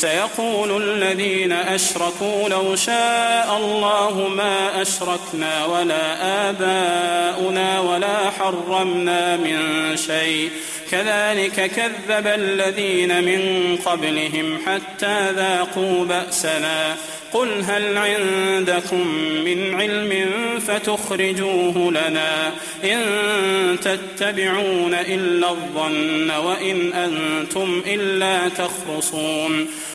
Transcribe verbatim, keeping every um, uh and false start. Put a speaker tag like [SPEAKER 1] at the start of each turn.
[SPEAKER 1] سيقول الذين أشركوا لو شاء الله ما أشركنا ولا آباؤنا ولا حرمنا من شيء كذلك كذب الذين من قبلهم حتى ذاقوا بأسنا قل هل عندكم من علم فتخرجوه لنا إن تتبعون إلا الظن وإن أنتم إلا تخرصون